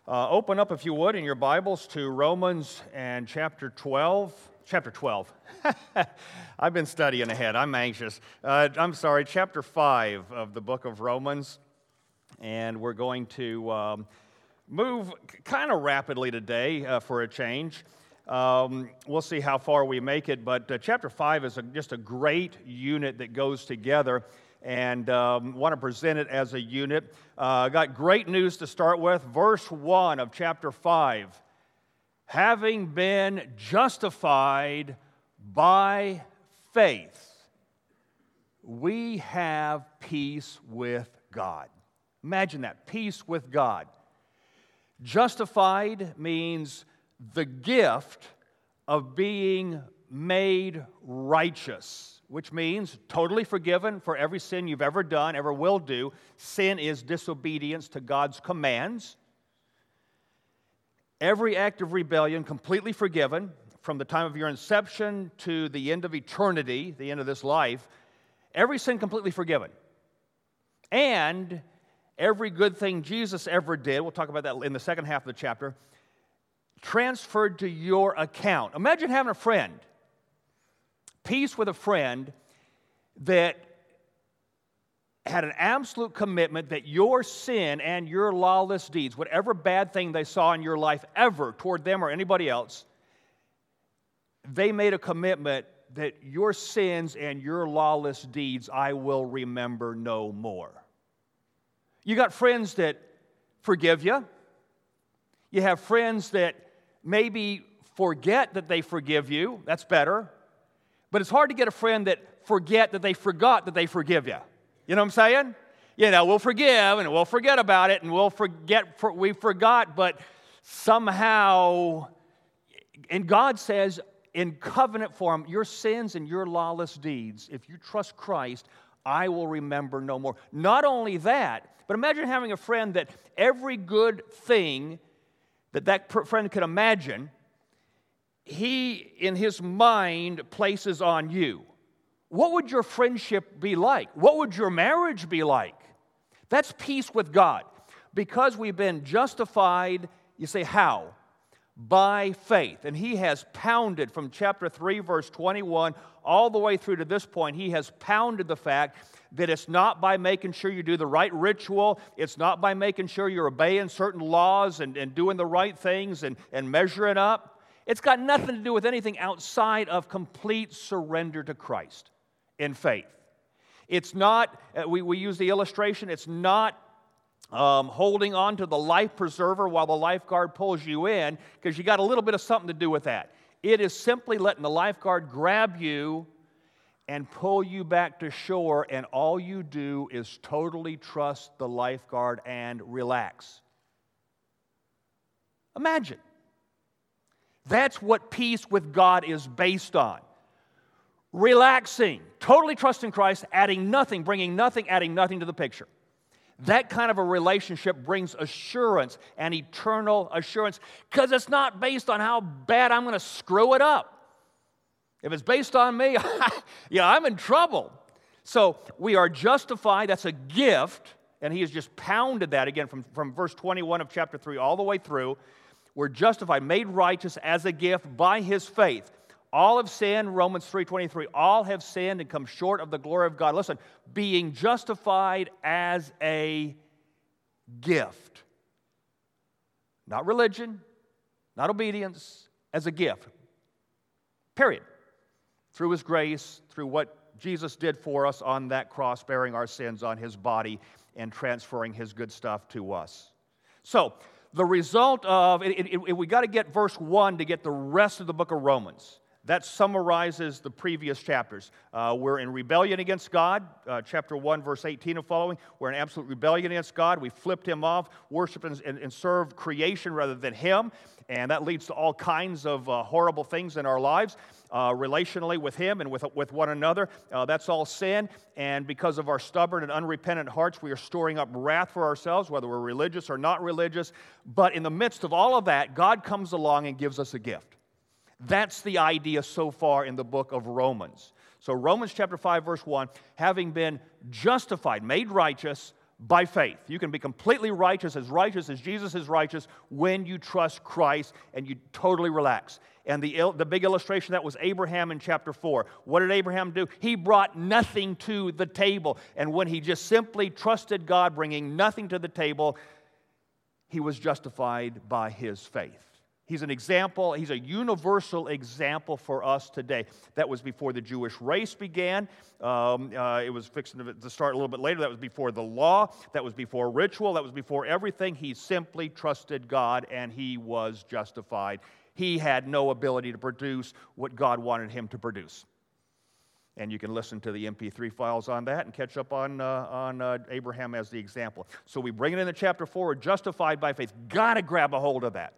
Open up, if you would, in your Bibles to Romans and chapter 12. Chapter 12. I've been studying ahead. I'm anxious. Chapter 5 of the book of Romans. And we're going to move kind of rapidly today for a change. We'll see how far we make it, but chapter 5 is just a great unit that goes together, and want to present it as a unit. Got great news to start with. Verse 1 of chapter 5. Having been justified by faith, we have peace with God. Imagine that, peace with God. Justified means the gift of being made righteous, which means totally forgiven for every sin you've ever done, ever will do. Sin is disobedience to God's commands. Every act of rebellion completely forgiven from the time of your inception to the end of eternity, the end of this life. Every sin completely forgiven. And every good thing Jesus ever did, we'll talk about that in the second half of the chapter, transferred to your account. Imagine having a friend, peace with a friend that had an absolute commitment that your sin and your lawless deeds, whatever bad thing they saw in your life ever toward them or anybody else, they made a commitment that your sins and your lawless deeds I will remember no more. You got friends that forgive you. You have friends that maybe forget that they forgive you. That's better. But it's hard to get a friend that forget that they forgot that they forgive you. You know what I'm saying? You know, we'll forgive and we'll forget about it and we'll forget we forgot, but somehow, and God says in covenant form, your sins and your lawless deeds, if you trust Christ, I will remember no more. Not only that, but imagine having a friend that every good thing that friend could imagine, he, in his mind, places on you. What would your friendship be like? What would your marriage be like? That's peace with God. Because we've been justified, you say, how? By faith. And he has pounded from chapter 3, verse 21, all the way through to this point, he has pounded the fact that it's not by making sure you do the right ritual, it's not by making sure you're obeying certain laws and doing the right things and measuring up. It's got nothing to do with anything outside of complete surrender to Christ in faith. It's not, we use the illustration, it's not holding on to the life preserver while the lifeguard pulls you in, because you got a little bit of something to do with that. It is simply letting the lifeguard grab you and pull you back to shore, and all you do is totally trust the lifeguard and relax. Imagine. That's what peace with God is based on. Relaxing, totally trusting Christ, adding nothing, bringing nothing, adding nothing to the picture. That kind of a relationship brings assurance and eternal assurance, because it's not based on how bad I'm going to screw it up. If it's based on me, I'm in trouble. So we are justified. That's a gift. And he has just pounded that again from verse 21 of chapter 3 all the way through. We're justified, made righteous as a gift by his faith. All have sinned, Romans 3:23. All have sinned and come short of the glory of God. Listen, being justified as a gift. Not religion, not obedience, as a gift. Period. Through his grace, through what Jesus did for us on that cross, bearing our sins on his body and transferring his good stuff to us. So, the result of, we got to get verse 1 to get the rest of the book of Romans. That summarizes the previous chapters. We're in rebellion against God, chapter 1, verse 18 and following. We're in absolute rebellion against God. We flipped him off, worship and serve creation rather than him. And that leads to all kinds of horrible things in our lives, relationally with him and with one another. That's all sin. And because of our stubborn and unrepentant hearts, we are storing up wrath for ourselves, whether we're religious or not religious. But in the midst of all of that, God comes along and gives us a gift. That's the idea so far in the book of Romans. So Romans chapter 5, verse 1, having been justified, made righteous by faith. You can be completely righteous as Jesus is righteous when you trust Christ and you totally relax. And the big illustration that was Abraham in chapter 4. What did Abraham do? He brought nothing to the table. And when he just simply trusted God, bringing nothing to the table, he was justified by his faith. He's an example, he's a universal example for us today. That was before the Jewish race began. It was fixing to start a little bit later. That was before the law. That was before ritual. That was before everything. He simply trusted God and he was justified. He had no ability to produce what God wanted him to produce. And you can listen to the MP3 files on that and catch up on Abraham as the example. So we bring it into chapter 4. We're justified by faith. Got to grab a hold of that.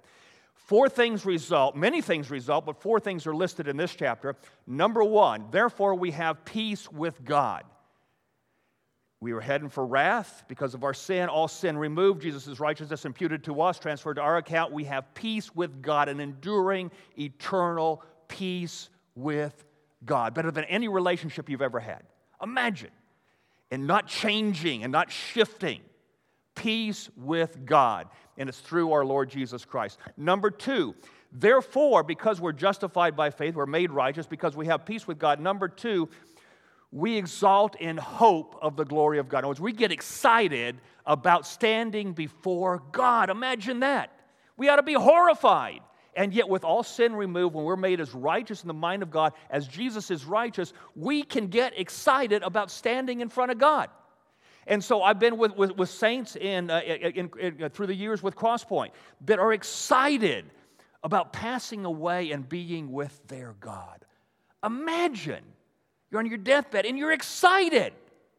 Many things result, but 4 things are listed in this chapter. Number 1, therefore we have peace with God. We were heading for wrath because of our sin, all sin removed, Jesus' righteousness imputed to us, transferred to our account. We have peace with God, an enduring, eternal peace with God, better than any relationship you've ever had. Imagine, and not changing and not shifting. Peace with God, and it's through our Lord Jesus Christ. Number 2, therefore, because we're justified by faith, we're made righteous, because we have peace with God. Number 2, we exalt in hope of the glory of God. In other words, we get excited about standing before God. Imagine that. We ought to be horrified. And yet with all sin removed, when we're made as righteous in the mind of God, as Jesus is righteous, we can get excited about standing in front of God. And so I've been with saints through the years with Crosspoint that are excited about passing away and being with their God. Imagine you're on your deathbed and you're excited.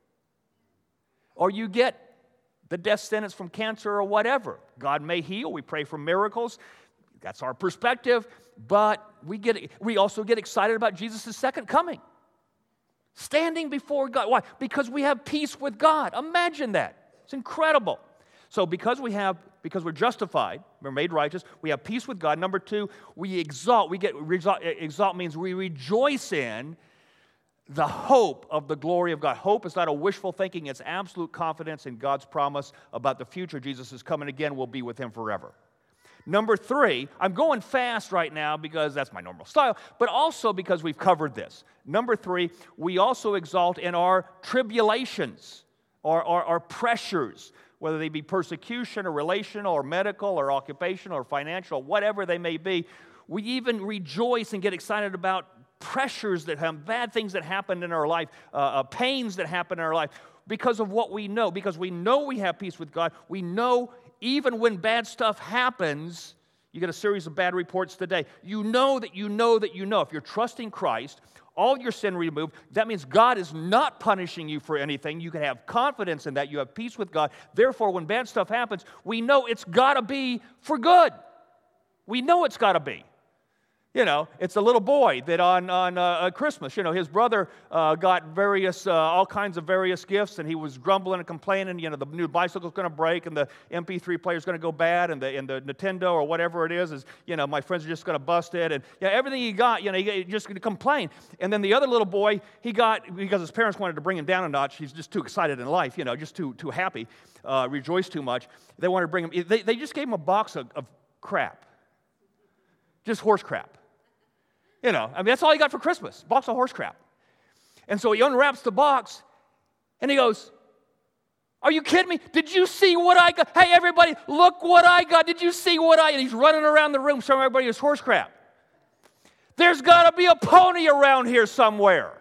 Or you get the death sentence from cancer or whatever. God may heal. We pray for miracles. That's our perspective. But we also get excited about Jesus' second coming. Standing before God. Why? Because we have peace with God. Imagine that. It's incredible. So because we're justified, we're made righteous, we have peace with God. Number 2, we exalt. Exalt means we rejoice in the hope of the glory of God. Hope is not a wishful thinking. It's absolute confidence in God's promise about the future. Jesus is coming again. We'll be with him forever. Number 3, I'm going fast right now because that's my normal style, but also because we've covered this. Number 3, we also exalt in our tribulations or our pressures, whether they be persecution or relational or medical or occupational or financial, whatever they may be. We even rejoice and get excited about pressures that have bad things that happen in our life, pains that happen in our life because of what we know. Because we know we have peace with God. We know even when bad stuff happens, you get a series of bad reports today. You know that you know that you know. If you're trusting Christ, all your sin removed, that means God is not punishing you for anything. You can have confidence in that. You have peace with God. Therefore, when bad stuff happens, we know it's got to be for good. We know it's got to be. You know, it's a little boy that on Christmas, his brother got all kinds of various gifts, and he was grumbling and complaining. The new bicycle's going to break, and the MP3 player's going to go bad, and the Nintendo or whatever it is, my friends are just going to bust it, and everything he got, he just going to complain. And then the other little boy, because his parents wanted to bring him down a notch, he's just too excited in life, just too happy, rejoiced too much. They wanted to bring him. They just gave him a box of crap, just horse crap. That's all he got for Christmas, a box of horse crap. And so he unwraps the box, and he goes, "Are you kidding me? Did you see what I got? Hey, everybody, look what I got. Did you see what I..." And he's running around the room showing everybody his horse crap. There's got to be a pony around here somewhere.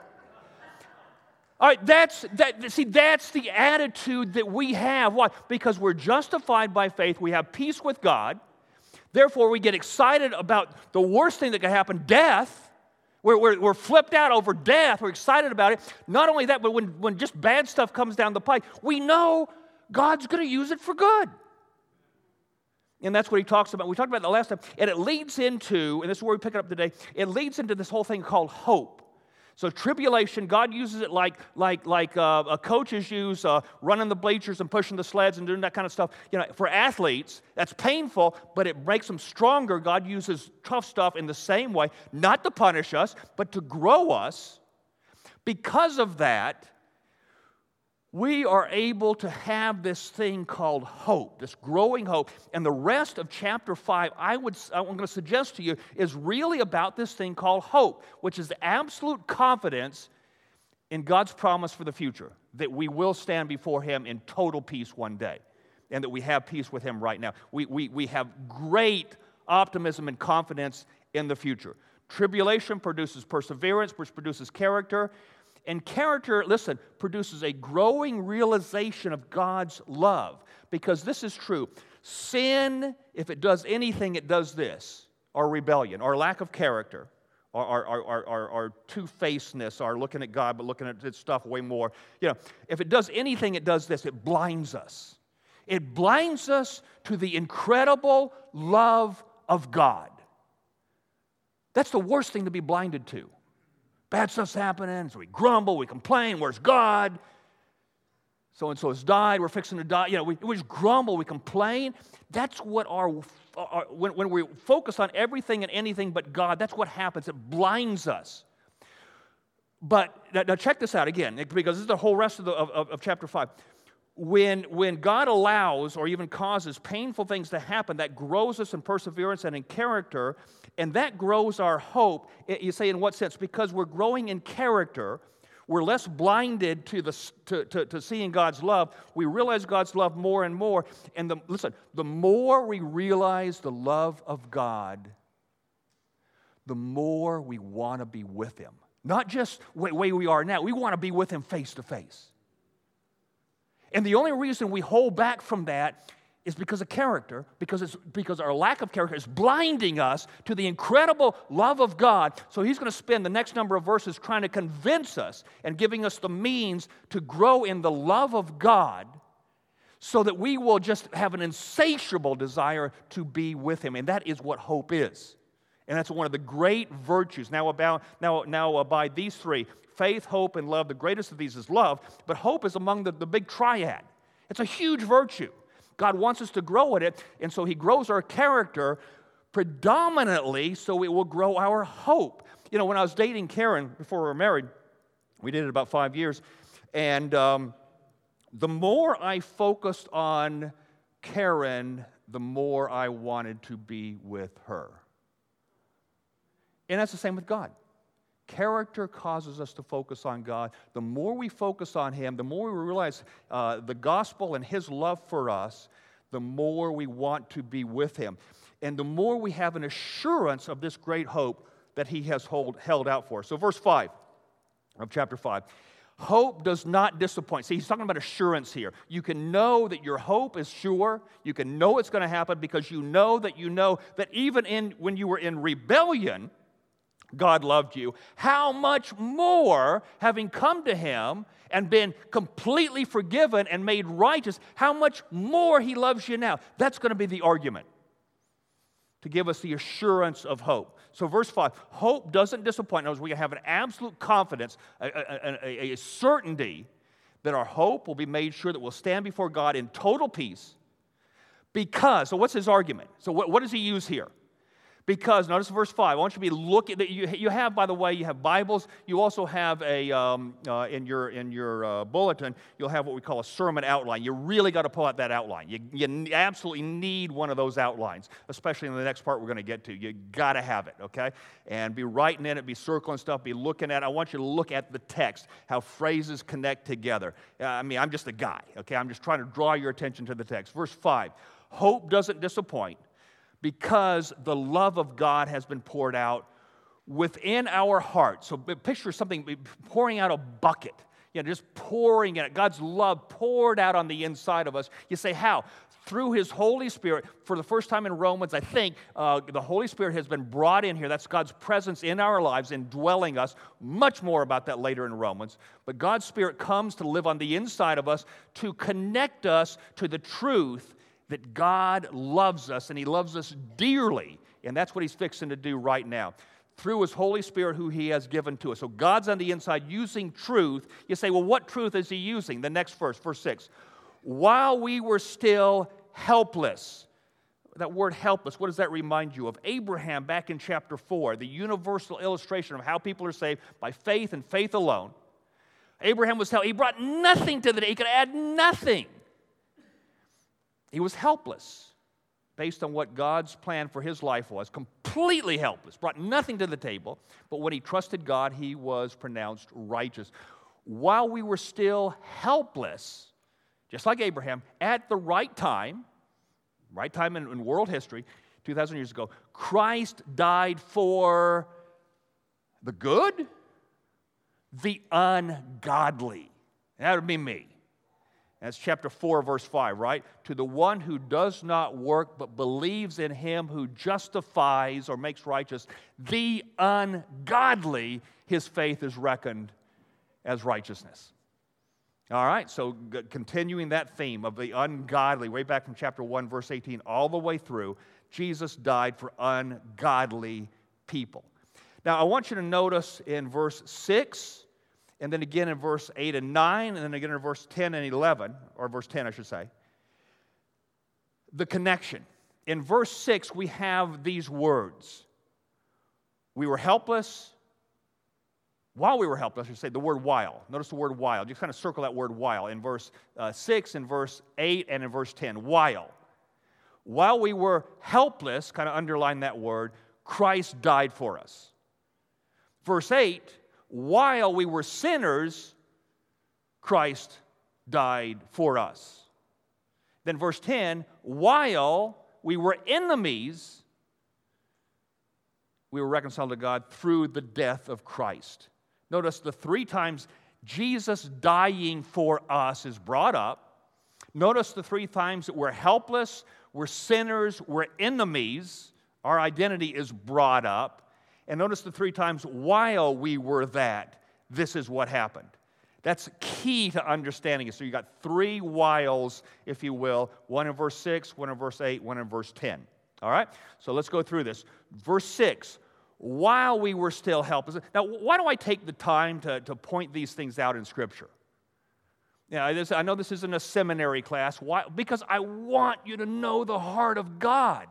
All right, that's the attitude that we have. Why? Because we're justified by faith. We have peace with God. Therefore, we get excited about the worst thing that can happen, death. We're flipped out over death. We're excited about it. Not only that, but when just bad stuff comes down the pike, we know God's going to use it for good. And that's what he talks about. We talked about it the last time. And it leads into, and this is where we pick it up today, it leads into this whole thing called hope. So tribulation, God uses it like coaches use running the bleachers and pushing the sleds and doing that kind of stuff. For athletes, that's painful, but it makes them stronger. God uses tough stuff in the same way, not to punish us, but to grow us. Because of that, we are able to have this thing called hope, this growing hope. And the rest of chapter 5, I'm going to suggest to you, is really about this thing called hope, which is the absolute confidence in God's promise for the future, that we will stand before Him in total peace one day, and that we have peace with Him right now. We have great optimism and confidence in the future. Tribulation produces perseverance, which produces character. And character, listen, produces a growing realization of God's love. Because this is true. Sin, if it does anything, it does this. Our rebellion, our lack of character, our two-facedness, our looking at God but looking at stuff way more. If it does anything, it does this. It blinds us. It blinds us to the incredible love of God. That's the worst thing to be blinded to. Bad stuff's happening, so we grumble, we complain, where's God? So-and-so has died, we're fixing to die. We just grumble, we complain. That's what when we focus on everything and anything but God, that's what happens. It blinds us. But now check this out again, because this is the whole rest of chapter 5. When God allows or even causes painful things to happen, that grows us in perseverance and in character, and that grows our hope. You say, in what sense? Because we're growing in character, we're less blinded to seeing God's love. We realize God's love more and more. And the more we realize the love of God, the more we want to be with Him. Not just the way we are now. We want to be with Him face to face. And the only reason we hold back from that is because of character, because our lack of character is blinding us to the incredible love of God. So He's going to spend the next number of verses trying to convince us and giving us the means to grow in the love of God so that we will just have an insatiable desire to be with Him. And that is what hope is. And that's one of the great virtues. Now by these three, faith, hope, and love. The greatest of these is love, but hope is among the big triad. It's a huge virtue. God wants us to grow in it, and so He grows our character predominantly so it will grow our hope. When I was dating Karen before we were married, we did it about 5 years, and the more I focused on Karen, the more I wanted to be with her. And that's the same with God. Character causes us to focus on God. The more we focus on Him, the more we realize the gospel and His love for us, the more we want to be with Him. And the more we have an assurance of this great hope that He has held out for us. So verse 5 of chapter 5. Hope does not disappoint. See, he's talking about assurance here. You can know that your hope is sure. You can know it's going to happen because you know that even when you were in rebellion, God loved you. How much more, having come to Him and been completely forgiven and made righteous, how much more He loves you now? That's going to be the argument to give us the assurance of hope. So verse 5, hope doesn't disappoint. In other words, we have an absolute confidence, a certainty that our hope will be made sure that we'll stand before God in total peace because, so what's his argument? So what does he use here? Because, notice verse 5, I want you to be looking, you have, by the way, you have Bibles. You also have in your bulletin, you'll have what we call a sermon outline. You really got to pull out that outline. You absolutely need one of those outlines, especially in the next part we're going to get to. You got to have it, okay? And be writing in it, be circling stuff, be looking at it. I want you to look at the text, how phrases connect together. I'm just a guy, okay? I'm just trying to draw your attention to the text. Verse 5, hope doesn't disappoint, because the love of God has been poured out within our hearts. So picture something pouring out a bucket, just pouring in it. God's love poured out on the inside of us. You say, how? Through His Holy Spirit. For the first time in Romans, I think, the Holy Spirit has been brought in here. That's God's presence in our lives, indwelling us. Much more about that later in Romans. But God's Spirit comes to live on the inside of us to connect us to the truth that God loves us, and He loves us dearly, and that's what He's fixing to do right now through His Holy Spirit who He has given to us. So God's on the inside using truth. You say, well, what truth is He using? The next verse, verse 6. While we were still helpless. That word helpless, what does that remind you of? Abraham back in chapter 4, the universal illustration of how people are saved by faith and faith alone. Abraham was helpless. He brought nothing to the table. He could add nothing. He was helpless based on what God's plan for his life was. Completely helpless. Brought nothing to the table. But when he trusted God, he was pronounced righteous. While we were still helpless, just like Abraham, at the right time in world history, 2,000 years ago, Christ died for the good, the ungodly. That would be me. That's chapter 4, verse 5, right? To the one who does not work but believes in him who justifies or makes righteous the ungodly, his faith is reckoned as righteousness. All right, so continuing that theme of the ungodly, way back from chapter 1, verse 18, all the way through, Jesus died for ungodly people. Now, I want you to notice in verse 6, and then again in verse 8 and 9, and then again in verse 10 and 11, or verse 10, I should say, the connection. In verse 6, we have these words. We were helpless. While we were helpless, I should say the word while. Notice the word while. Just kind of circle that word while in verse 6, in verse 8, and in verse 10. While. While we were helpless, kind of underline that word, Christ died for us. Verse 8, while we were sinners, Christ died for us. Then verse 10, while we were enemies, we were reconciled to God through the death of Christ. Notice the 3 times Jesus dying for us is brought up. Notice the 3 times that we're helpless, we're sinners, we're enemies. Our identity is brought up. And notice the 3 times while we were that, this is what happened. That's key to understanding it. So you got 3 whiles, if you will, one in verse 6, one in verse 8, one in verse 10. All right? So let's go through this. Verse 6, while we were still helpless. Now, why do I take the time to point these things out in Scripture? I know this isn't a seminary class. Why? Because I want you to know the heart of God.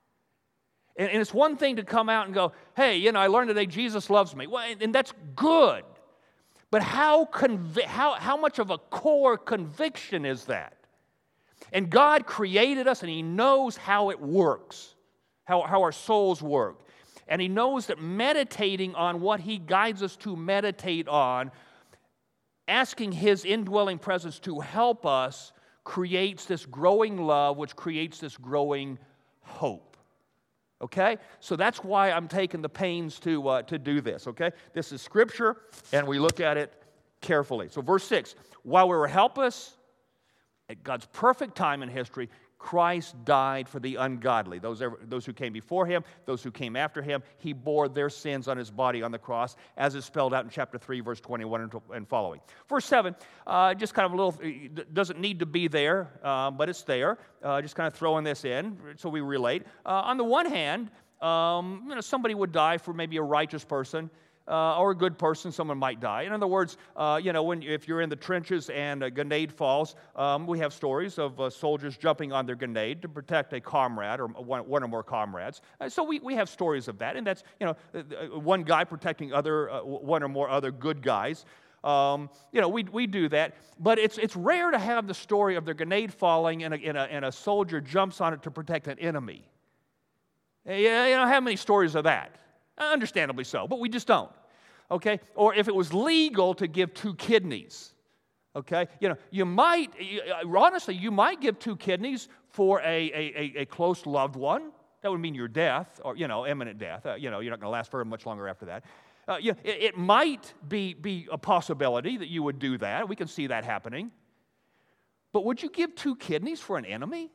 And it's one thing to come out and go, hey, I learned today Jesus loves me. Well, and that's good. But how much of a core conviction is that? And God created us, and He knows how it works, how our souls work. And He knows that meditating on what He guides us to meditate on, asking His indwelling presence to help us, creates this growing love, which creates this growing hope. Okay? So that's why I'm taking the pains to do this, okay? This is Scripture, and we look at it carefully. So verse 6, while we were helpless, at God's perfect time in history, Christ died for the ungodly, those who came before Him, those who came after Him. He bore their sins on His body on the cross, as is spelled out in chapter 3, verse 21 and following. Verse 7, just kind of a little, doesn't need to be there, but it's there. Just kind of throwing this in so we relate. On the one hand, somebody would die for maybe a righteous person, or a good person, someone might die. In other words, if you're in the trenches and a grenade falls, we have stories of soldiers jumping on their grenade to protect a comrade or one or more comrades. So we have stories of that, and that's one guy protecting one or more other good guys. We do that, but it's rare to have the story of the grenade falling and a soldier jumps on it to protect an enemy. You don't have many stories of that. Understandably so, but we just don't, okay? Or if it was legal to give 2 kidneys, okay? You might give 2 kidneys for a close loved one. That would mean your death, or, imminent death. You're not going to last very much longer after that. It might be a possibility that you would do that. We can see that happening. But would you give 2 kidneys for an enemy?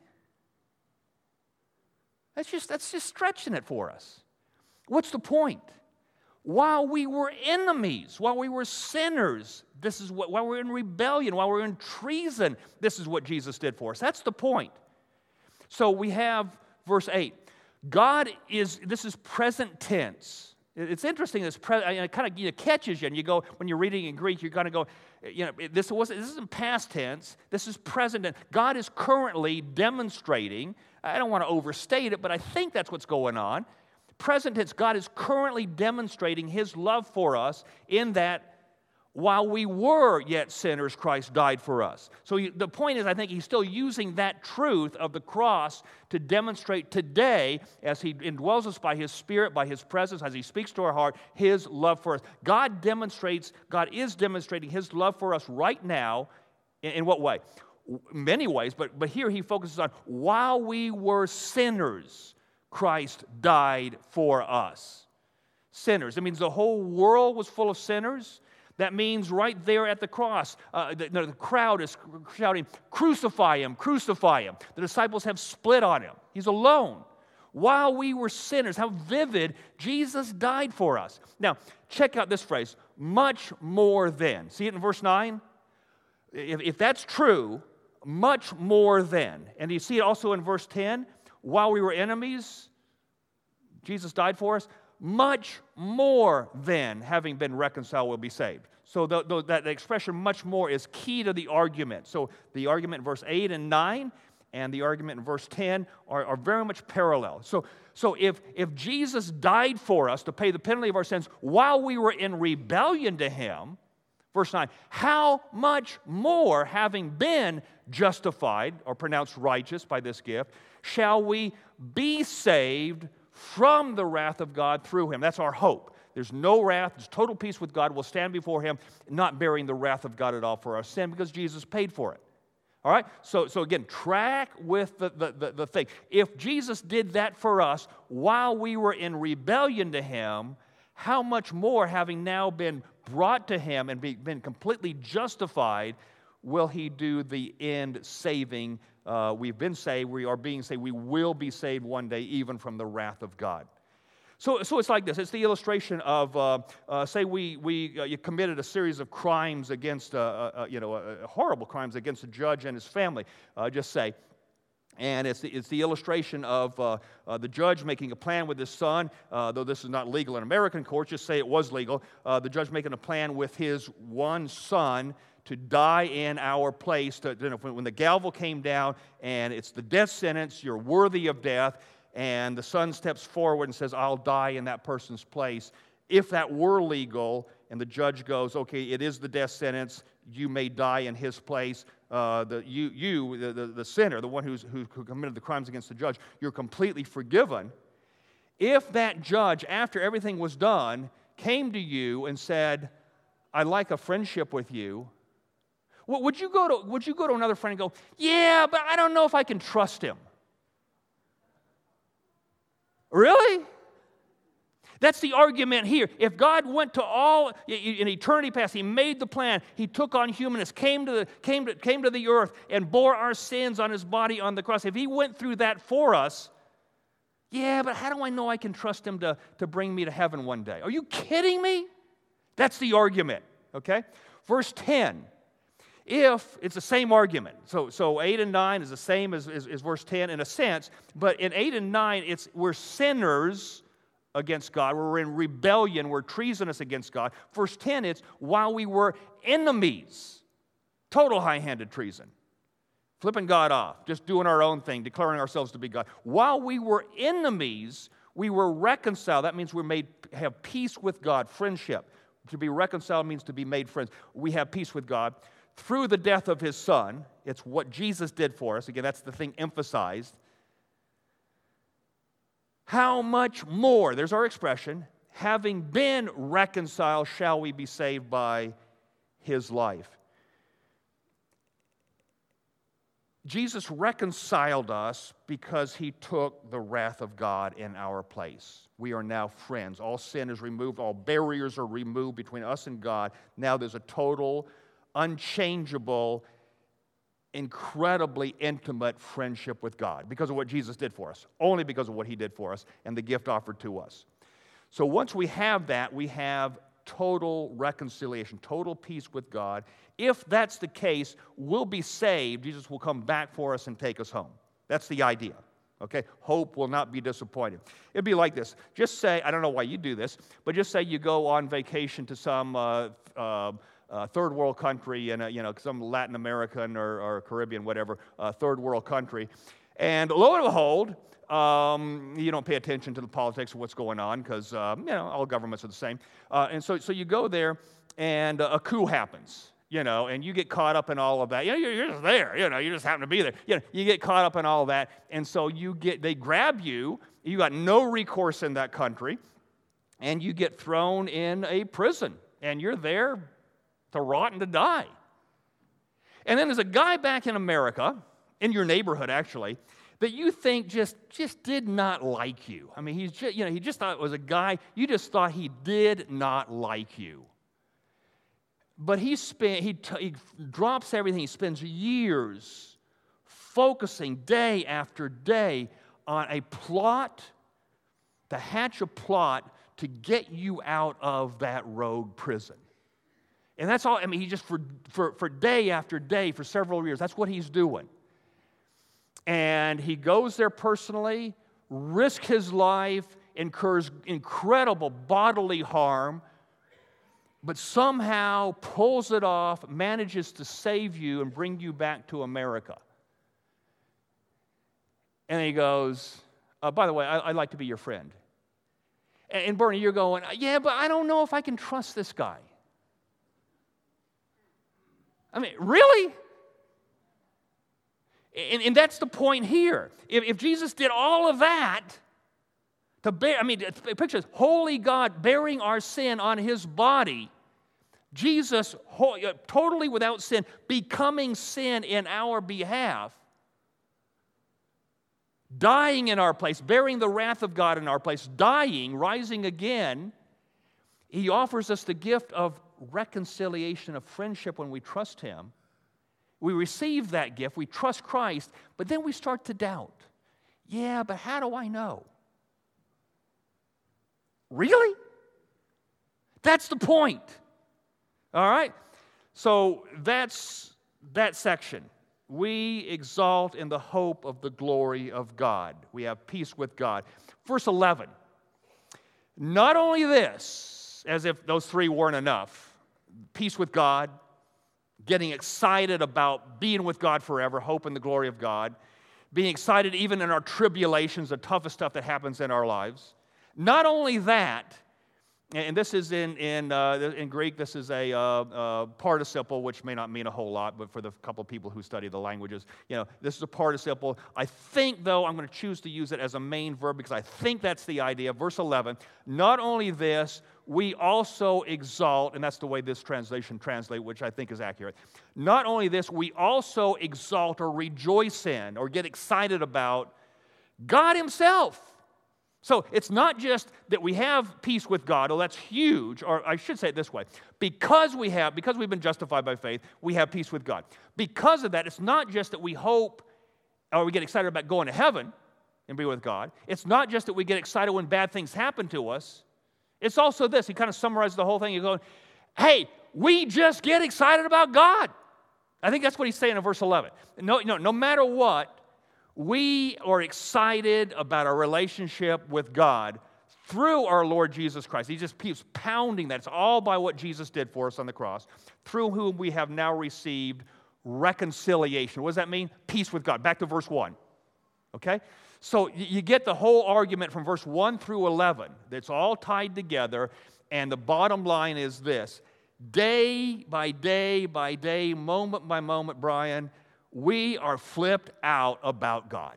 That's just stretching it for us. What's the point? While we were enemies, while we were sinners, while we were in rebellion, while we were in treason, this is what Jesus did for us. That's the point. So we have verse 8. This is present tense. It's interesting. It kind of catches you, and you go, when you're reading in Greek, you're going to go, this isn't past tense. This is present tense. God is currently demonstrating. I don't want to overstate it, but I think that's what's going on. Present tense, God is currently demonstrating His love for us in that While we were yet sinners, Christ died for us. So the point is, I think he's still using that truth of the cross to demonstrate today, as he indwells us by his Spirit, by his presence, as he speaks to our heart, his love for us. God is demonstrating his love for us right now. In what way? Many ways, but here he focuses on, while we were sinners, Christ died for us. Sinners. It means the whole world was full of sinners. That means right there at the cross, the crowd is shouting, "Crucify him, crucify him." The disciples have split on him. He's alone. While we were sinners, how vivid, Jesus died for us. Now, check out this phrase, much more than. See it in verse 9? If that's true, much more than. And you see it also in verse 10, while we were enemies, Jesus died for us. Much more than having been reconciled will be saved. So that expression much more is key to the argument. So the argument in verse 8 and 9 and the argument in verse 10 are very much parallel. So if Jesus died for us to pay the penalty of our sins while we were in rebellion to him, verse 9, how much more, having been justified or pronounced righteous by this gift, shall we be saved from the wrath of God through him? That's our hope. There's no wrath. There's total peace with God. We'll stand before him, not bearing the wrath of God at all for our sin, because Jesus paid for it. All right? So again, track with the thing. If Jesus did that for us while we were in rebellion to him, how much more, having now been brought to him and been completely justified, will he do the end saving? We've been saved, we are being saved, we will be saved one day even from the wrath of God. So it's like this. It's the illustration of, say you committed a series of crimes against, horrible crimes against a judge and his family, just say. And it's the illustration of the judge making a plan with his son, though this is not legal in American courts, just say it was legal. The judge making a plan with his one son to die in our place. When the gavel came down and it's the death sentence, you're worthy of death, and the son steps forward and says, "I'll die in that person's place." If that were legal, and the judge goes, "Okay, it is the death sentence, you may die in his place," the sinner, the one who committed the crimes against the judge, you're completely forgiven. If that judge, after everything was done, came to you and said, "I'd like a friendship with you," would you go to another friend and go, "Yeah, but I don't know if I can trust him"? Really? That's the argument here. If God went to all in eternity past, he made the plan. He took on humanness, came to the earth, and bore our sins on his body on the cross. If he went through that for us, yeah, but how do I know I can trust him to bring me to heaven one day? Are you kidding me? That's the argument. Okay, verse 10. If it's the same argument, so 8 and 9 is the same as verse 10 in a sense, but in 8 and 9, we're sinners against God, we're in rebellion, we're treasonous against God. Verse 10, it's while we were enemies, total high-handed treason, flipping God off, just doing our own thing, declaring ourselves to be God. While we were enemies, we were reconciled. That means have peace with God, friendship. To be reconciled means to be made friends. We have peace with God through the death of his son. It's what Jesus did for us. Again, that's the thing emphasized. How much more, there's our expression, having been reconciled, shall we be saved by his life? Jesus reconciled us because he took the wrath of God in our place. We are now friends. All sin is removed. All barriers are removed between us and God. Now there's a total, unchangeable, incredibly intimate friendship with God because of what Jesus did for us, only because of what he did for us and the gift offered to us. So once we have that, we have total reconciliation, total peace with God. If that's the case, we'll be saved. Jesus will come back for us and take us home. That's the idea. Okay? Hope will not be disappointed. It'd be like this. Just say, I don't know why you do this, but just say you go on vacation to some third world country in some Latin American or Caribbean, whatever, third world country. And lo and behold, You don't pay attention to the politics of what's going on because, all governments are the same. And so you go there, and a coup happens. And you get caught up in all of that. You're just there. You just happen to be there. You get caught up in all of that, and so they grab you. You got no recourse in that country, and you get thrown in a prison, and you're there to rot and to die. And then there's a guy back in America, in your neighborhood actually, that you think just did not like you. I mean, he just thought it was a guy. You just thought he did not like you. But he drops everything. He spends years focusing day after day on a plot, to hatch a plot to get you out of that rogue prison. And that's all. I mean, he just, for day after day, for several years, that's what he's doing. And he goes there personally, risks his life, incurs incredible bodily harm, but somehow pulls it off, manages to save you and bring you back to America. And he goes, by the way, I'd like to be your friend. And Bernie, you're going, yeah, but I don't know if I can trust this guy. I mean, really? And that's the point here. If Jesus did all of that, picture this, holy God bearing our sin on his body, Jesus, totally without sin, becoming sin in our behalf, dying in our place, bearing the wrath of God in our place, dying, rising again, he offers us the gift of reconciliation, of friendship when we trust him. We receive that gift, we trust Christ, but then we start to doubt. Yeah, but how do I know? Really? That's the point. All right? So that's that section. We exalt in the hope of the glory of God. We have peace with God. Verse 11. Not only this, as if those three weren't enough, peace with God, getting excited about being with God forever, hope in the glory of God, being excited even in our tribulations, the toughest stuff that happens in our lives. Not only that, and this is in Greek, this is a participle, which may not mean a whole lot, but for the couple of people who study the languages, this is a participle. I think, though, I'm going to choose to use it as a main verb because I think that's the idea. Verse 11, not only this, we also exalt, and that's the way this translation translates, which I think is accurate. Not only this, we also exalt or rejoice in or get excited about God himself. So it's not just that we have peace with God, that's huge, or I should say it this way. Because we've been justified by faith, we have peace with God. Because of that, it's not just that we hope or we get excited about going to heaven and be with God. It's not just that we get excited when bad things happen to us. It's also this. He kind of summarizes the whole thing. He's going, hey, we just get excited about God. I think that's what he's saying in verse 11. No matter what, we are excited about our relationship with God through our Lord Jesus Christ. He just keeps pounding that. It's all by what Jesus did for us on the cross, through whom we have now received reconciliation. What does that mean? Peace with God. Back to verse 1. Okay? So you get the whole argument from verse 1 through 11. It's all tied together, and the bottom line is this. Day by day by day, moment by moment, Brian, we are flipped out about God.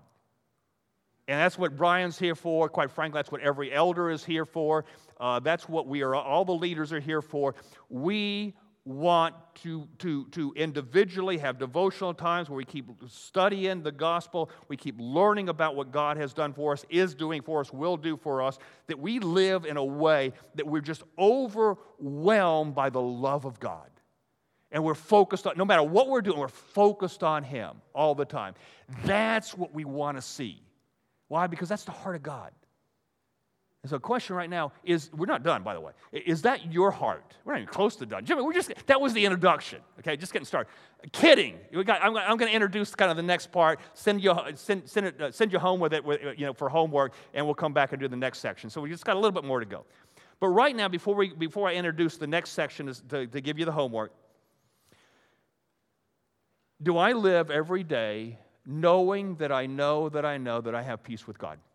And that's what Brian's here for. Quite frankly, that's what every elder is here for. That's what all the leaders are here for. We want to individually have devotional times where we keep studying the gospel. We keep learning about what God has done for us, is doing for us, will do for us. That we live in a way that we're just overwhelmed by the love of God. And we're focused on, no matter what we're doing, we're focused on him all the time. That's what we want to see. Why? Because that's the heart of God. And so the question right now is, we're not done, by the way. Is that your heart? We're not even close to done. Jimmy, that was the introduction. Okay, just getting started. Kidding. I'm going to introduce kind of the next part, send you home with it for homework, and we'll come back and do the next section. So we just got a little bit more to go. But right now, before I introduce the next section to give you the homework, do I live every day knowing that I know that I have peace with God?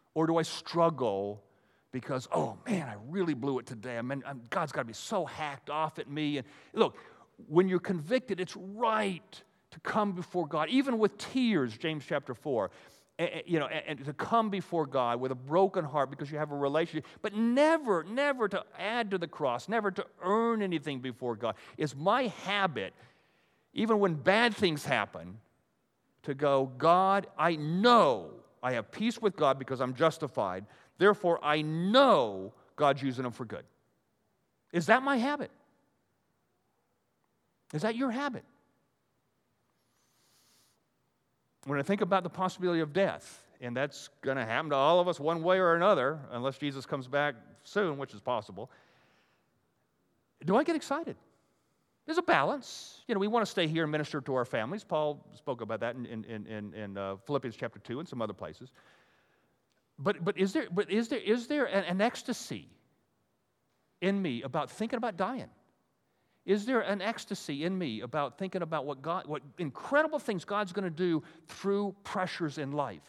Or do I struggle because, oh man, I really blew it today. God's got to be so hacked off at me. And look, when you're convicted, it's right to come before God, even with tears, James chapter 4, and to come before God with a broken heart because you have a relationship, but never to add to the cross, never to earn anything before God. It's my habit, even when bad things happen, to go, God, I know I have peace with God because I'm justified. Therefore, I know God's using them for good. Is that my habit? Is that your habit? When I think about the possibility of death, and that's going to happen to all of us one way or another, unless Jesus comes back soon, which is possible, do I get excited? There's a balance. We want to stay here and minister to our families. Paul spoke about that in Philippians chapter 2 and some other places. But is there an ecstasy in me about thinking about dying? Is there an ecstasy in me about thinking about what incredible things God's going to do through pressures in life?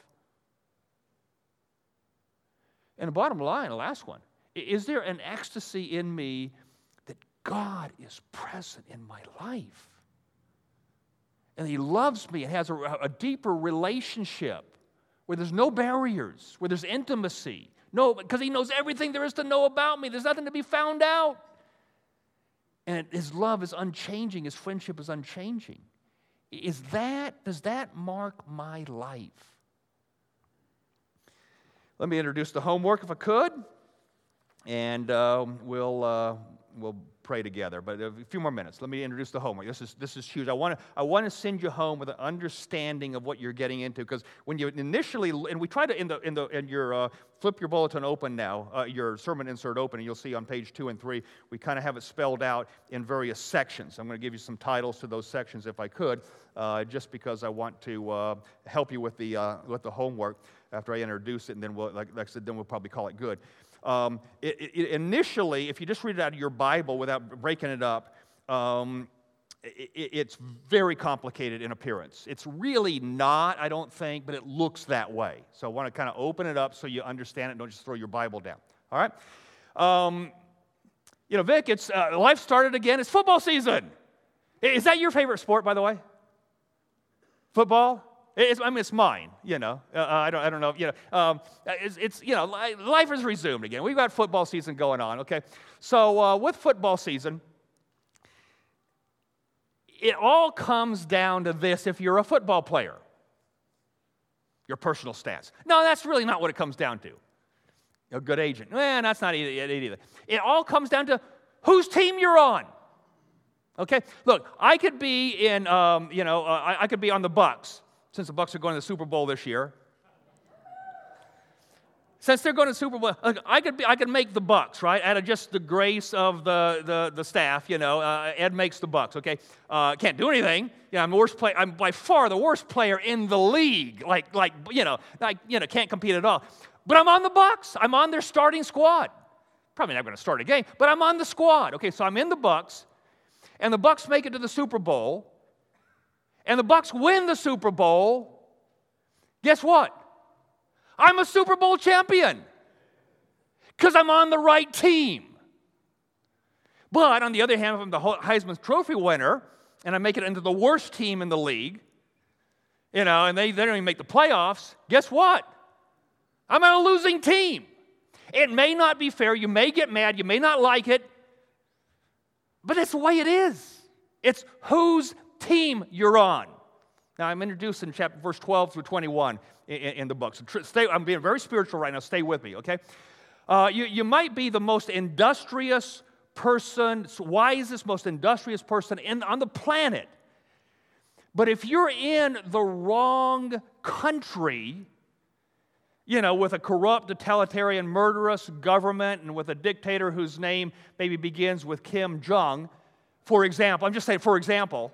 And the bottom line, the last one, is there an ecstasy in me that God is present in my life? And He loves me and has a deeper relationship where there's no barriers, where there's intimacy. No, because He knows everything there is to know about me. There's nothing to be found out. And His love is unchanging. His friendship is unchanging. Does that mark my life? Let me introduce the homework if I could, and we'll pray together. But a few more minutes. Let me introduce the homework. This is huge. I want to send you home with an understanding of what you're getting into, because when you initially, and we try to in your flip your bulletin open now, your sermon insert open, and you'll see on page 2 and 3 we kind of have it spelled out in various sections. I'm going to give you some titles to those sections if I could, just because I want to help you with the homework after I introduce it, and then like I said, then we'll probably call it good. Initially, if you just read it out of your Bible without breaking it up, it's very complicated in appearance. It's really not, I don't think, but it looks that way. So I want to kind of open it up so you understand it. Don't just throw your Bible down. All right? Vic, it's life started again. It's football season. Is that your favorite sport, by the way? Football? It's mine, I don't know, life has resumed again. We've got football season going on, okay? So with football season, it all comes down to this if you're a football player. Your personal stats. No, that's really not what it comes down to. A good agent. That's not it either. It all comes down to whose team you're on. Okay? Look, I could be in, I could be on the Bucs. Since the Bucs are going to the Super Bowl this year. Since they're going to the Super Bowl, I could make the Bucs, right? Out of just the grace of the staff, Ed makes the Bucs, okay? Can't do anything. I'm the worst player. I'm by far the worst player in the league. Can't compete at all. But I'm on the Bucs. I'm on their starting squad. Probably not going to start a game, but I'm on the squad. Okay, so I'm in the Bucs, and the Bucs make it to the Super Bowl. And the Bucs win the Super Bowl, guess what? I'm a Super Bowl champion because I'm on the right team. But on the other hand, if I'm the Heisman Trophy winner and I make it into the worst team in the league, and they don't even make the playoffs, guess what? I'm on a losing team. It may not be fair. You may get mad. You may not like it. But it's the way it is. It's whose team you're on. Now, I'm introducing verse 12 through 21 in the book. So I'm being very spiritual right now. Stay with me, okay? You might be the most industrious person, wisest, most industrious person on the planet. But if you're in the wrong country, with a corrupt, totalitarian, murderous government and with a dictator whose name maybe begins with Kim Jong, for example, I'm just saying, for example,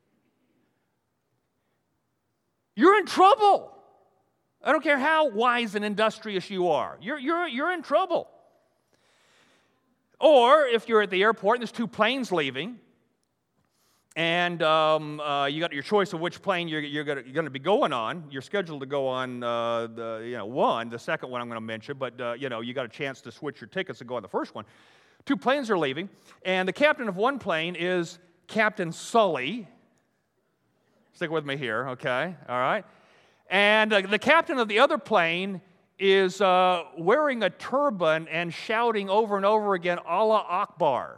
you're in trouble. I don't care how wise and industrious you are. You're in trouble. Or if you're at the airport and there's 2 planes leaving, And you got your choice of which plane you're going to be going on. You're scheduled to go on one. The second one I'm going to mention, but you got a chance to switch your tickets and go on the first one. Two planes are leaving, and the captain of one plane is Captain Sully. Stick with me here, okay? All right. And the captain of the other plane is wearing a turban and shouting over and over again, Allah Akbar.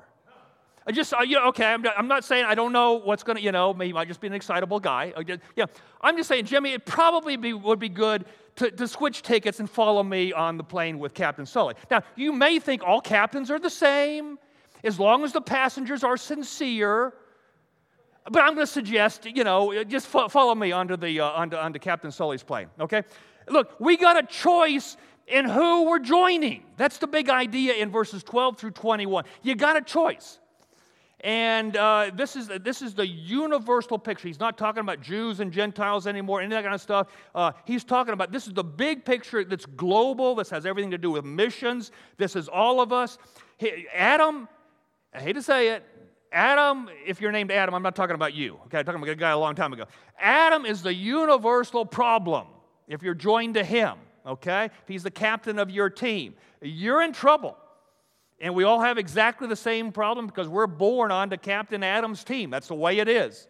I'm not saying I don't know what's going to, maybe he might just be an excitable guy. I'm just saying, Jimmy, it probably would be good to switch tickets and follow me on the plane with Captain Sully. Now, you may think all captains are the same, as long as the passengers are sincere. But I'm going to suggest, just follow me onto Captain Sully's plane, okay? Look, we got a choice in who we're joining. That's the big idea in verses 12 through 21. You got a choice. And this is the universal picture. He's not talking about Jews and Gentiles anymore, any of that kind of stuff. He's talking about, this is the big picture that's global. This has everything to do with missions. This is all of us. Adam, I hate to say it, Adam, if you're named Adam, I'm not talking about you. Okay, I'm talking about a guy a long time ago. Adam is the universal problem if you're joined to him, okay? If he's the captain of your team, you're in trouble. And we all have exactly the same problem because we're born onto Captain Adam's team. That's the way it is.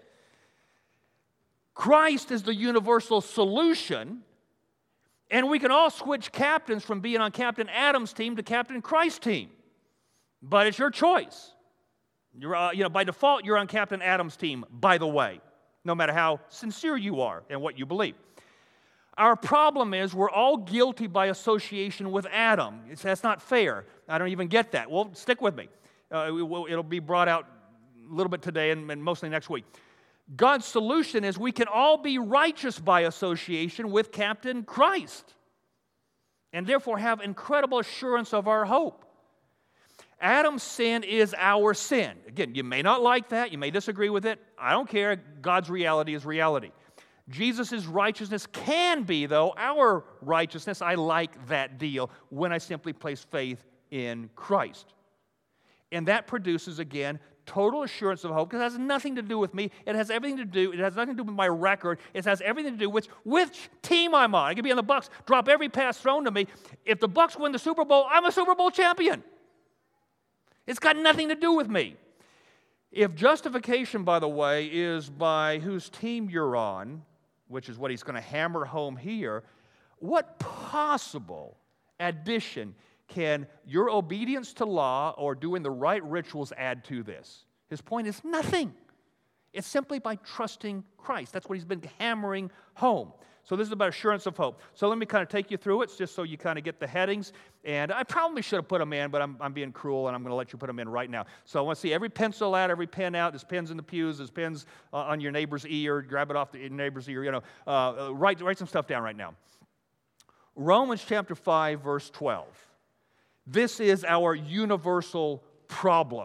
Christ is the universal solution, and we can all switch captains from being on Captain Adam's team to Captain Christ's team. But it's your choice. You're, by default, you're on Captain Adam's team, by the way, no matter how sincere you are in what you believe. Our problem is we're all guilty by association with Adam. That's not fair. I don't even get that. Well, stick with me. It'll be brought out a little bit today and mostly next week. God's solution is we can all be righteous by association with Captain Christ and therefore have incredible assurance of our hope. Adam's sin is our sin. Again, you may not like that. You may disagree with it. I don't care. God's reality is reality. Jesus' righteousness can be, though, our righteousness. I like that deal when I simply place faith in Christ. And that produces, again, total assurance of hope because it has nothing to do with me. It has nothing to do with my record. It has everything to do with which team I'm on. I could be on the Bucs, drop every pass thrown to me. If the Bucs win the Super Bowl, I'm a Super Bowl champion. It's got nothing to do with me. If justification, by the way, is by whose team you're on, which is what he's going to hammer home here, what possible addition can your obedience to law or doing the right rituals add to this? His point is nothing. It's simply by trusting Christ. That's what he's been hammering home. So this is about assurance of hope. So let me kind of take you through it just so you kind of get the headings. And I probably should have put them in, but I'm being cruel, and I'm going to let you put them in right now. So I want to see every pencil out, every pen out. There's pens in the pews. There's pens on your neighbor's ear. Grab it off the neighbor's ear. Write some stuff down right now. Romans chapter 5, verse 12. This is our universal problem.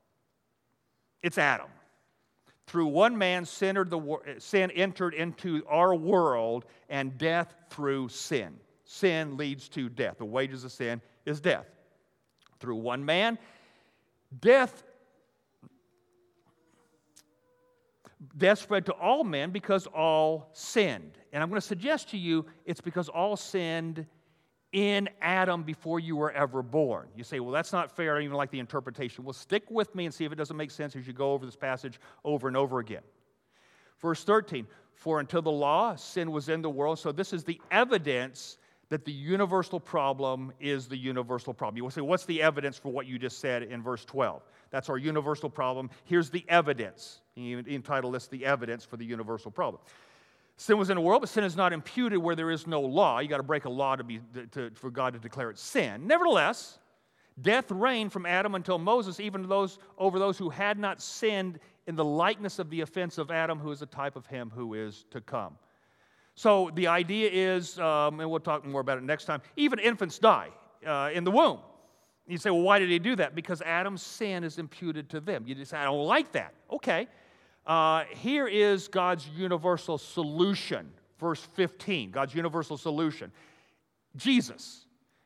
It's Adam. Through one man, sin entered into our world, and death through sin. Sin leads to death. The wages of sin is death. Through one man, death spread to all men because all sinned. And I'm going to suggest to you it's because all sinned in Adam before you were ever born. You say, well, that's not fair. I don't even like the interpretation. Well, stick with me and see if it doesn't make sense as you go over this passage over and over again. Verse 13, for until the law, sin was in the world. So this is the evidence that the universal problem is the universal problem. You will say, what's the evidence for what you just said in verse 12? That's our universal problem. Here's the evidence. He entitled this the evidence for the universal problem. Sin was in the world, but sin is not imputed where there is no law. You got to break a law for God to declare it sin. Nevertheless, death reigned from Adam until Moses, even over those who had not sinned in the likeness of the offense of Adam, who is a type of him who is to come. So the idea is, and we'll talk more about it next time, even infants die in the womb. You say, well, why did he do that? Because Adam's sin is imputed to them. You just say, I don't like that. Okay. Here is God's universal solution, verse 15, God's universal solution. Jesus.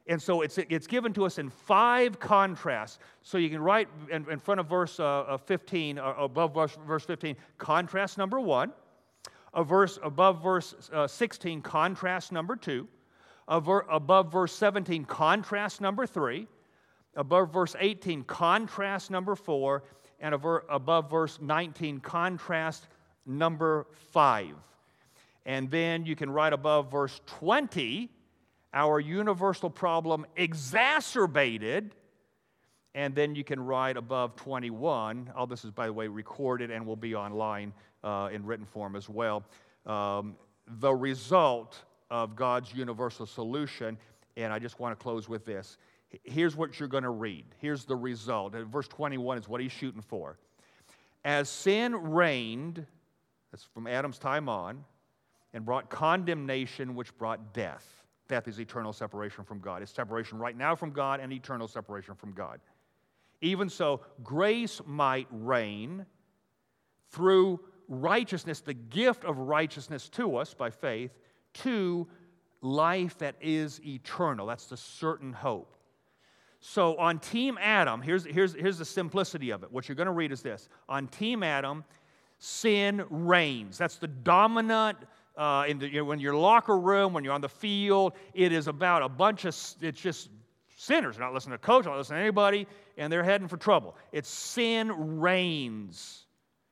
And so it's given to us in 5 contrasts. So you can write in front of verse 15, or above verse 15, contrast number 1. Above verse 16, contrast number 2. Above verse 17, contrast number 3. Above verse 18, contrast number 4. And above verse 19, contrast number 5. And then you can write above verse 20, our universal problem exacerbated. And then you can write above 21, all this is, by the way, recorded and will be online in written form as well, the result of God's universal solution. And I just want to close with this. Here's what you're going to read. Here's the result. Verse 21 is what he's shooting for. As sin reigned, that's from Adam's time on, and brought condemnation, which brought death. Death is eternal separation from God. It's separation right now from God and eternal separation from God. Even so, grace might reign through righteousness, the gift of righteousness to us by faith, to life that is eternal. That's the certain hope. So on Team Adam, here's the simplicity of it. What you're going to read is this. On Team Adam, sin reigns. That's the dominant, when you're in your locker room, when you're on the field, it is about a bunch of, it's just sinners. They're not listening to coach, not listening to anybody, and they're heading for trouble. It's sin reigns.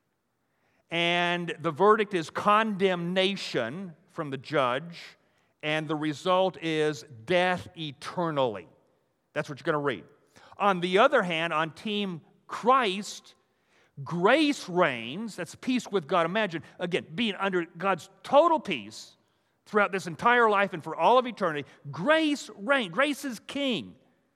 And the verdict is condemnation from the judge, and the result is death eternally. That's what you're going to read. On the other hand, on Team Christ, grace reigns. That's peace with God. Imagine, again, being under God's total peace throughout this entire life and for all of eternity. Grace reigns. Grace is king.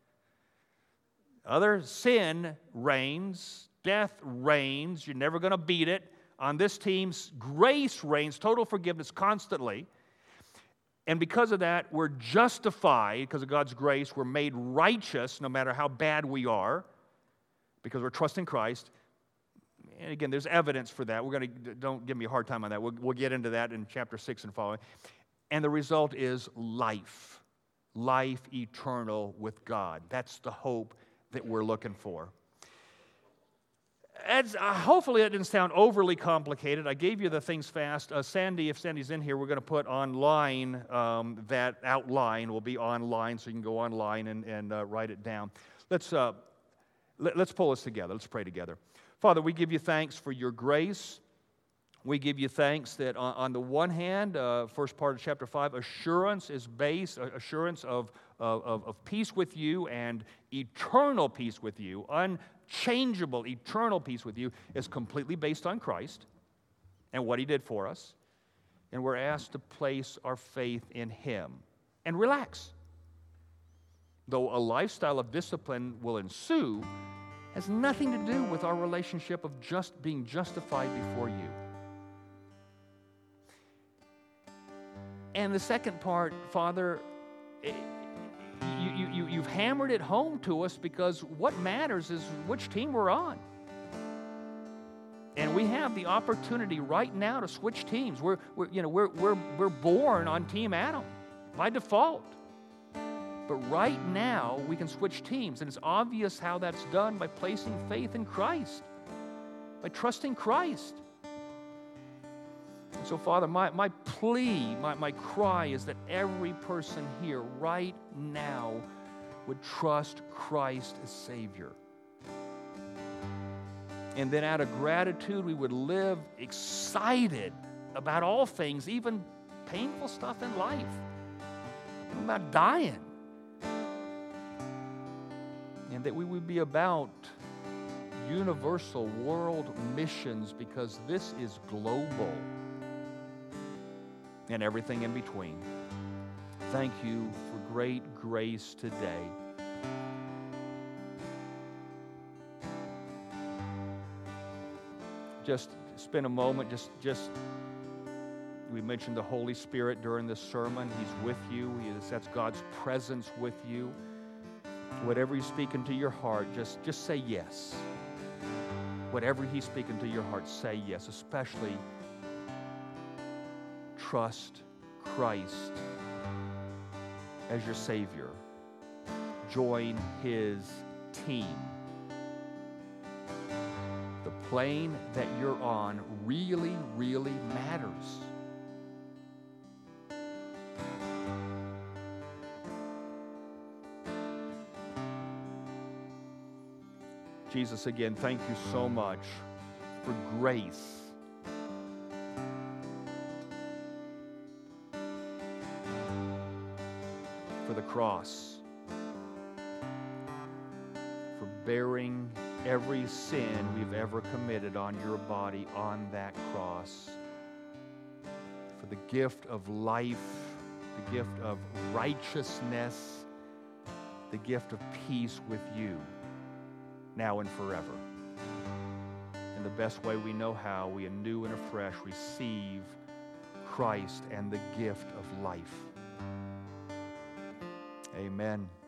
Other sin reigns. Death reigns. You're never going to beat it. On this team, grace reigns. Total forgiveness constantly. And because of that, we're justified because of God's grace. We're made righteous no matter how bad we are because we're trusting Christ. And again, there's evidence for that. Don't give me a hard time on that. We'll get into that in chapter 6 and following. And the result is life. Life eternal with God. That's the hope that we're looking for. Hopefully that didn't sound overly complicated. I gave you the things fast. Sandy, if Sandy's in here, we're going to put online that outline. Will be online, so you can go online and write it down. Let's pull this together. Let's pray together. Father, we give you thanks for your grace. We give you thanks that on the one hand, first part of chapter 5, assurance is based, assurance of peace with you and eternal peace with you, unchangeable eternal peace with you, is completely based on Christ and what he did for us. And we're asked to place our faith in him and relax. Though a lifestyle of discipline will ensue, has nothing to do with our relationship of just being justified before you. And the second part, Father, you've hammered it home to us because what matters is which team we're on. And we have the opportunity right now to switch teams. We're born on Team Adam by default. But right now, we can switch teams. And it's obvious how that's done by placing faith in Christ, by trusting Christ. So, Father, my plea, my cry is that every person here right now would trust Christ as Savior. And then out of gratitude, we would live excited about all things, even painful stuff in life, about dying. And that we would be about universal world missions because this is global and everything in between. Thank you for great grace today. Just spend a moment, we mentioned the Holy Spirit during this sermon. He's with you. That's God's presence with you. Whatever he's speaking to your heart, just say yes. Whatever he's speaking to your heart, say yes. Especially trust Christ as your Savior. join his team. The plane that you're on really, really matters. Jesus, again, thank you so much for grace. For the cross. For bearing every sin we've ever committed on your body on that cross. For the gift of life, the gift of righteousness, the gift of peace with you, now and forever. In the best way we know how, we anew and afresh receive Christ and the gift of life. Amen.